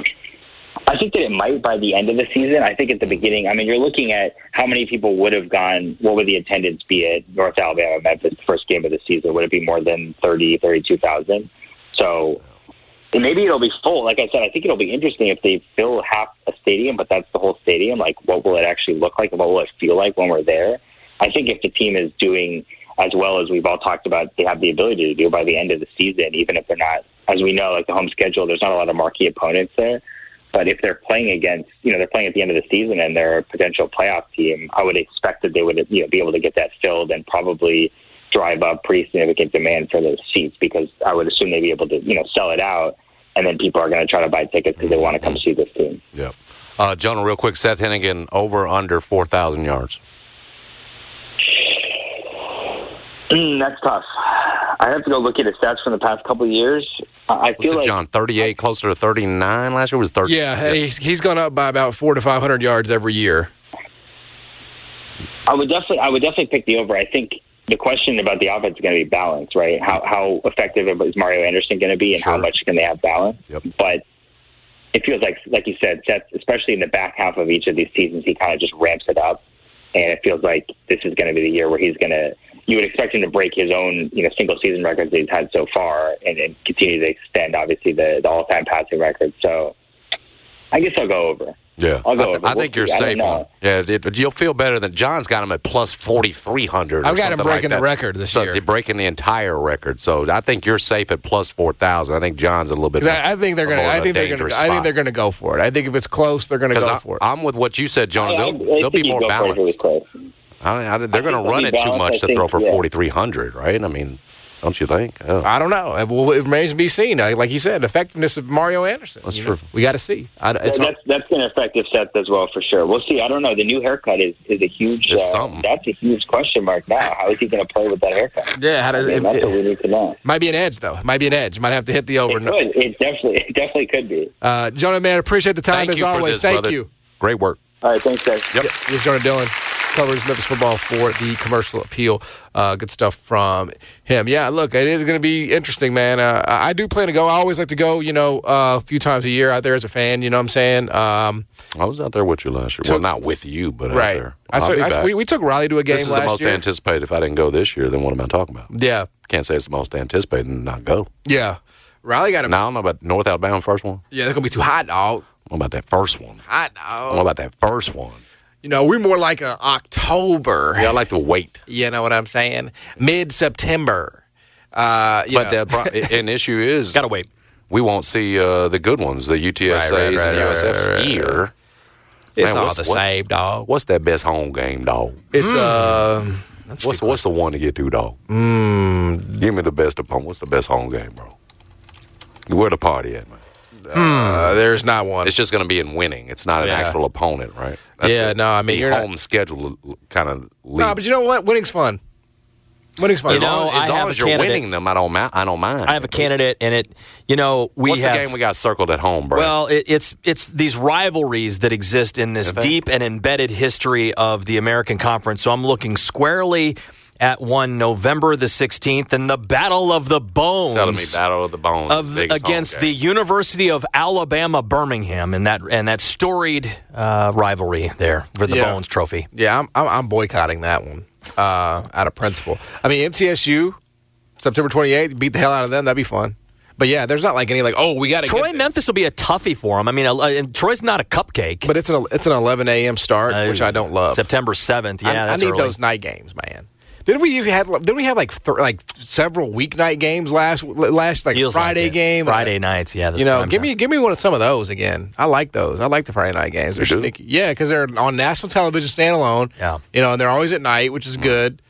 I think that it might by the end of the season. I think at the beginning, I mean, you're looking at how many people would have gone, what would the attendance be at North Alabama, Memphis, the first game of the season? Would it be more than 32,000? So maybe it'll be full. Like I said, I think it'll be interesting if they fill half a stadium, but that's the whole stadium. Like, what will it actually look like and what will it feel like when we're there? I think if the team is doing as well as we've all talked about, they have the ability to do by the end of the season, even if they're not, as we know, like the home schedule, there's not a lot of marquee opponents there. But if they're playing against, they're playing at the end of the season and they're a potential playoff team, I would expect that they would, be able to get that filled and probably drive up pretty significant demand for those seats, because I would assume they'd be able to, sell it out, and then people are going to try to buy tickets because they want to come see this team. Yeah. Jonah, real quick, Seth Hennigan, over under 4,000 yards. That's tough. I have to go look at his stats from the past couple of years. I feel like John, 38, closer to 39 last year. Was 30? Yeah, he's gone up by about 400 to 500 yards every year. I would definitely pick the over. I think the question about the offense is going to be balance, right? How effective is Mario Anderson going to be, and how much can they have balance? Yep. But it feels like you said, Seth, especially in the back half of each of these seasons, he kind of just ramps it up, and it feels like this is going to be the year where you would expect him to break his own, single season records that he's had so far, and continue to extend, obviously, the all-time passing record. So I guess I'll go over. Yeah, I'll go over. I think you're safe on. Yeah, but you'll feel better than John's got him at plus 4,300. I've got him breaking the record this year. They're breaking the entire record. So I think you're safe at plus 4,000. I think John's a little bit. I think they're going to go for it. I think if it's close, they're going to go for it. I'm with what you said, Jonah. They'll be more balanced. They're going to run it too much to throw for 4,300, right? I mean, don't you think? Oh. I don't know. Well, it remains to be seen. Like you said, effectiveness of Mario Anderson. That's true. We got to see. That's going to affect his set as well, for sure. We'll see. I don't know. The new haircut is a huge. That's a huge question mark now. How is he going to play with that haircut? Yeah, that's what we need to know. Might be an edge, though. Might have to hit the over. It definitely could be. Jonah, man, appreciate the time as always. Thank you. Great work. All right, thanks, guys. Yep. Here's Jonah Dillon. Covers Memphis football for the Commercial Appeal. Good stuff from him. Yeah, look, it is going to be interesting, man. I do plan to go. I always like to go, a few times a year out there as a fan. You know what I'm saying? I was out there with you last year. Well, not with you, but right. out there. We took Riley to a game last year. This is the most anticipated. If I didn't go this year, then what am I talking about? Yeah. Can't say it's the most anticipated and not go. Yeah. Riley got him. Now I don't know about North Alabama first one. Yeah, they're going to be too hot, dog. What about that first one? Hot, dog. What about that first one? We're more like a October. Yeah, I like to wait. You know what I'm saying? Mid-September. An issue is... Gotta wait. We won't see the good ones, the UTSAs and the USFs here. It's all the same, dog. What's that best home game, dog? It's, What's the one to get to, dog? Give me the best opponent. What's the best home game, bro? Where the party at, man? There's not one. It's just going to be in winning. It's not an actual opponent, right? You're home schedule kind of leads. No, but you know what? Winning's fun. As long as you're winning them, I don't mind. I have a candidate, and What's the game we got circled at home, bro? Well, it's these rivalries that exist in this deep and embedded history of the American Conference. So I'm looking squarely at one November the 16th in the Battle of the Bones. Telling me Battle of the Bones against the University of Alabama Birmingham in that storied rivalry there for the Bones Trophy. Yeah, I'm boycotting that one out of principle. I mean, MTSU, September 28th, beat the hell out of them. That'd be fun. But yeah, there's not like any we got to Troy Memphis will be a toughie for them. I mean, Troy's not a cupcake. But it's an 11 a.m. start, which I don't love. September 7th. Yeah, I need those night games, man. Didn't we have like several weeknight games last Friday game? Friday nights, yeah. Give me some of those again. I like those. I like the Friday night games. They're sneaky. Yeah, because they're on national television standalone. Yeah. And they're always at night, which is good.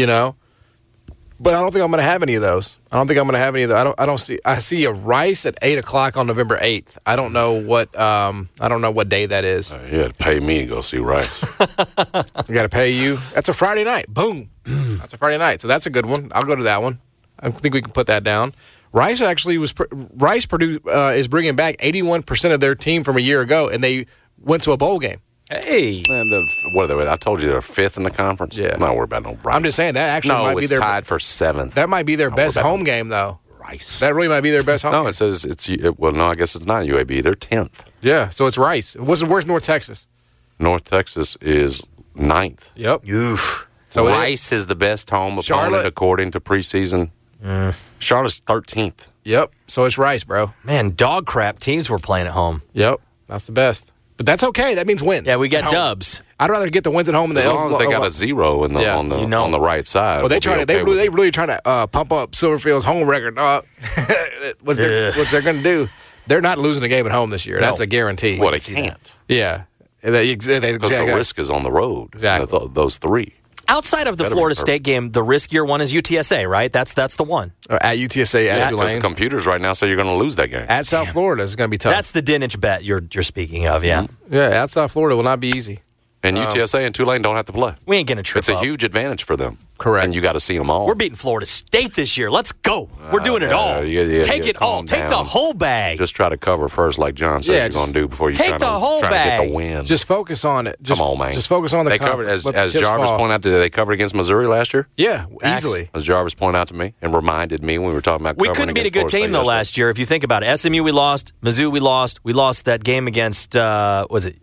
But I don't think I'm going to have any of those. I don't see. I see a Rice at 8:00 on November 8th. I don't know what day that is. You had to pay me to go see Rice. I got to pay you. That's a Friday night. Boom. That's a Friday night. So that's a good one. I'll go to that one. I think we can put that down. Rice actually is bringing back 81% of their team from a year ago, and they went to a bowl game. Hey. What are they? I told you they're 5th in the conference. Yeah. I'm not worried about no Rice. I'm just saying that actually might be their tied for 7th. That might be their best home game, though. Rice. That really might be their best home game. No, it says I guess it's not UAB. They're 10th. Yeah, so it's Rice. Where's North Texas? North Texas is 9th. Yep. Oof. So Rice is the best home opponent according to preseason. Charlotte's 13th. Yep. So it's Rice, bro. Man, dog crap teams were playing at home. Yep. That's the best. But that's okay. That means wins. Yeah, we got dubs. I'd rather get the wins at home than as long as they got a 0 on the right side. Well, they really trying to pump up Silverfield's home record. What they're going to do? They're not losing a game at home this year. No. That's a guarantee. Well, they can't. Yeah, because the risk is on the road. Exactly. Those 3. Outside of the Florida State game, the riskier one is UTSA, right? That's the one. At UTSA, at Tulane. Because the computers right now say you're going to lose that game. At South Florida is going to be tough. That's the Dinich bet you're speaking of, yeah. Mm-hmm. Yeah, at South Florida will not be easy. And UTSA and Tulane don't have to play. We ain't going to trip It's a huge advantage for them. Correct. And you got to see them all. We're beating Florida State this year. Let's go. We're doing it all. Take it all. Take the whole bag. Just try to cover first like John says you're going to do before you try to get the win. Just focus on it. Come on, man. Just focus on the They covered, as Jarvis pointed out, they covered against Missouri last year? Yeah, easily. As Jarvis pointed out to me and reminded me when we were talking about covering couldn't beat a good Florida team, though, last year. If you think about it. SMU, we lost. Mizzou, we lost. We lost that game against, was it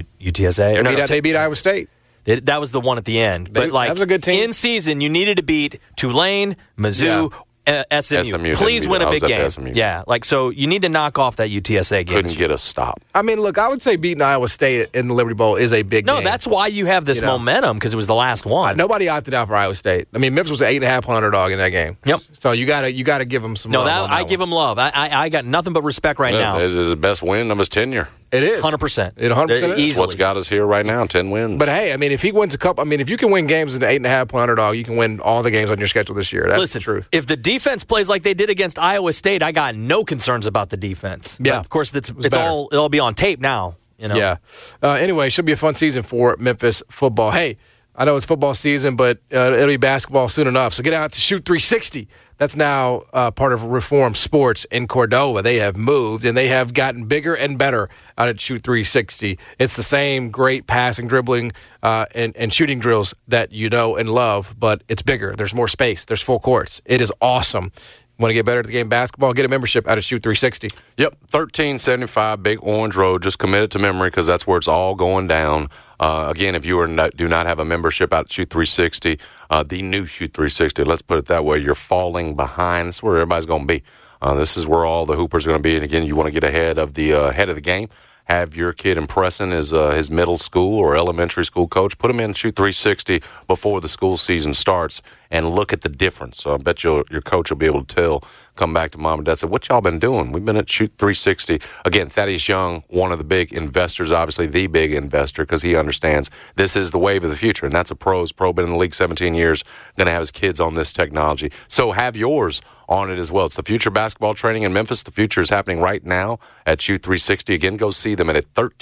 UTSA? They beat Iowa State. That was the one at the end. But that was a good team. In season, you needed to beat Tulane, Mizzou, SMU. Please win a big game. Yeah, so you need to knock off that UTSA game. Couldn't get a stop. I mean, look, I would say beating Iowa State in the Liberty Bowl is a big game. No, that's why you have this momentum, because it was the last one. Nobody opted out for Iowa State. I mean, Memphis was an 8.5-point underdog in that game. Yep. So you got to give them some love. I give them love. I got nothing but respect right now. This is the best win of his tenure. It is 100%. It 100% is. What's got us here right now? 10 wins. But hey, I mean, if he wins if you can win games as an 8.5-point underdog, you can win all the games on your schedule this year. That's the truth. If the defense plays like they did against Iowa State, I got no concerns about the defense. Yeah, but of course, it'll be on tape now. Yeah. Anyway, should be a fun season for Memphis football. Hey, I know it's football season, but it'll be basketball soon enough. So get out to Shoot 360. That's now part of Reform Sports in Cordova. They have moved, and they have gotten bigger and better out at Shoot 360. It's the same great passing, dribbling, and shooting drills that you know and love, but it's bigger. There's more space. There's full courts. It is awesome. Want to get better at the game of basketball? Get a membership out of Shoot 360. Yep, 1375 Big Orange Road. Just commit it to memory because that's where it's all going down. Again, if you do not have a membership out at Shoot 360, the new Shoot 360, let's put it that way, you're falling behind. That's where everybody's going to be. This is where all the hoopers are going to be. And again, you want to get ahead of the game. Have your kid impressing his middle school or elementary school coach. Put him in Shoot 360 before the school season starts and look at the difference. So I bet your coach will be able to come back to mom and dad, say, what y'all been doing? We've been at Shoot 360. Again, Thaddeus Young, one of the big investors, obviously the big investor, because he understands this is the wave of the future, and that's a pro been in the league 17 years, going to have his kids on this technology. So have yours on it as well. It's the future basketball training in Memphis. The future is happening right now at Shoot 360. Again, go see them at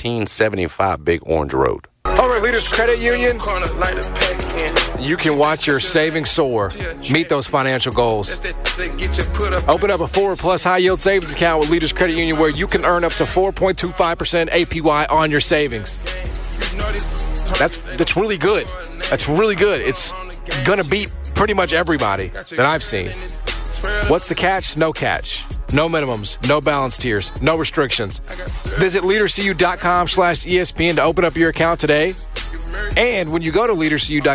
1375 Big Orange Road. Over at Leaders Credit Union, you can watch your savings soar. Meet those financial goals. Open up a Forward+ high-yield savings account with Leaders Credit Union where you can earn up to 4.25% APY on your savings. That's really good. That's really good. It's going to beat pretty much everybody that I've seen. What's the catch? No catch. No minimums, no balance tiers, no restrictions. Visit leaderscu.com/ESPN to open up your account today. And when you go to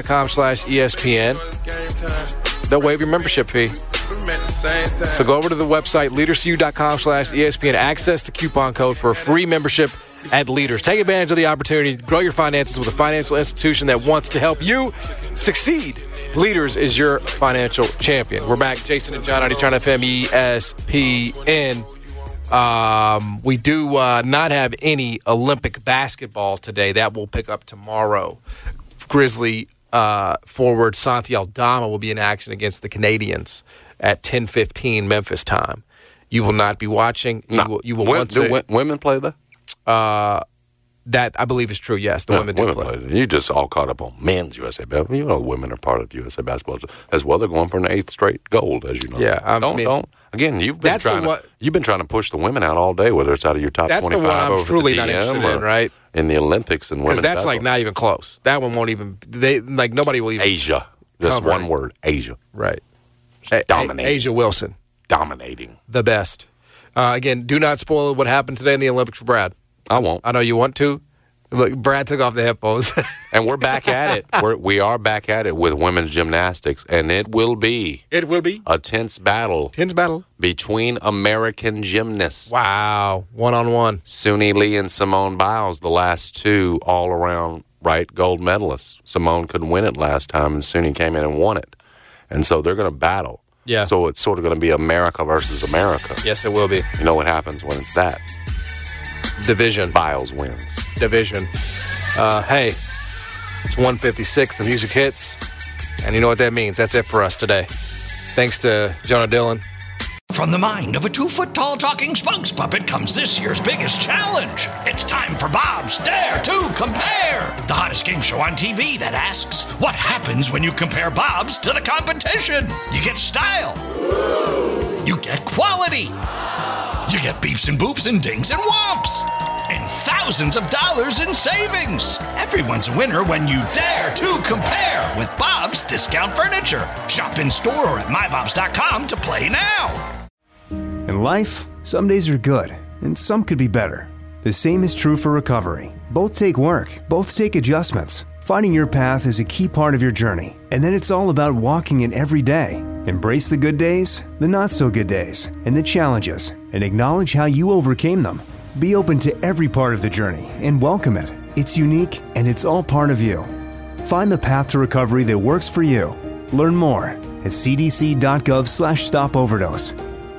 leaderscu.com/ESPN, they'll waive your membership fee. So go over to the website, leaderscu.com/ESPN, access the coupon code for a free membership at Leaders. Take advantage of the opportunity to grow your finances with a financial institution that wants to help you succeed. Leaders is your financial champion. We're back. Jason and John on Eternal FM ESPN. We do not have any Olympic basketball today. That will pick up tomorrow. Grizzly forward Santi Aldama will be in action against the Canadians at 10:15 Memphis time. You will not be watching. No. You will do women play that? That I believe is true. Yes, the women do play. You just all caught up on men's USA basketball. You know, women are part of USA basketball as well. They're going for an 8th straight gold, as you know. Yeah, don't. Again, you've been trying to push the women out all day, whether it's out of your top 25 the one I'm truly not interested in, right? In the Olympics and women's basketball. Because that's not even close. That one won't even. Nobody will even. Asia. Just one word. Asia. Right. Dominating. Asia Wilson. Dominating. The best. Again, do not spoil what happened today in the Olympics for Brad. I won't. I know you want to. Look, Brad took off the headphones. And we're back at it. We are back at it with women's gymnastics, and it will be a tense battle between American gymnasts. Wow, one-on-one. Suni Lee and Simone Biles, the last two all-around gold medalists. Simone couldn't win it last time, and Suni came in and won it. And so they're going to battle. Yeah. So it's sort of going to be America versus America. Yes, it will be. You know what happens when it's that? Division. Biles wins. Division. Hey, it's 1:56. The music hits. And you know what that means. That's it for us today. Thanks to Jonah Dillon. From the mind of a 2-foot-tall talking spokes puppet comes this year's biggest challenge. It's time for Bob's Dare to Compare, the hottest game show on TV that asks, what happens when you compare Bob's to the competition? You get style. You get quality. You get beeps and boops and dings and whomps. And thousands of dollars in savings. Everyone's a winner when you dare to compare with Bob's Discount Furniture. Shop in store or at mybobs.com to play now. In life, some days are good, and some could be better. The same is true for recovery. Both take work, both take adjustments. Finding your path is a key part of your journey, and then it's all about walking it every day. Embrace the good days, the not-so-good days, and the challenges, and acknowledge how you overcame them. Be open to every part of the journey and welcome it. It's unique, and it's all part of you. Find the path to recovery that works for you. Learn more at cdc.gov/stopoverdose.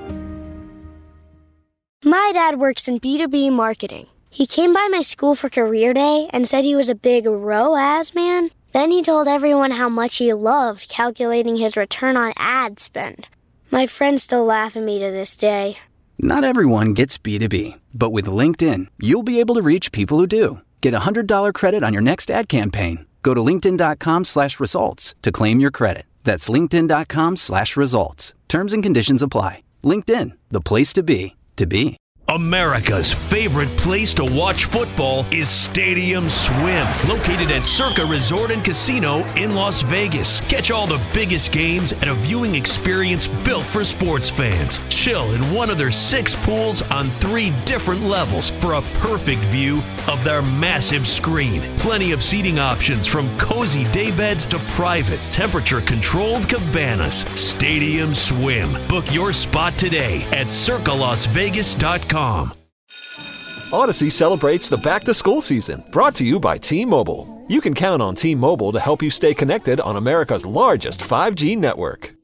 My dad works in B2B marketing. He came by my school for career day and said he was a big ROAS man. Then he told everyone how much he loved calculating his return on ad spend. My friends still laugh at me to this day. Not everyone gets B2B, but with LinkedIn, you'll be able to reach people who do. Get a $100 credit on your next ad campaign. Go to linkedin.com/results to claim your credit. That's linkedin.com/results. Terms and conditions apply. LinkedIn, the place to be. America's favorite place to watch football is Stadium Swim, located at Circa Resort and Casino in Las Vegas. Catch all the biggest games at a viewing experience built for sports fans. Chill in one of their 6 pools on 3 different levels for a perfect view of their massive screen. Plenty of seating options from cozy daybeds to private, temperature-controlled cabanas. Stadium Swim. Book your spot today at circalasvegas.com. Odyssey celebrates the back-to-school season, brought to you by T-Mobile. You can count on T-Mobile to help you stay connected on America's largest 5G network.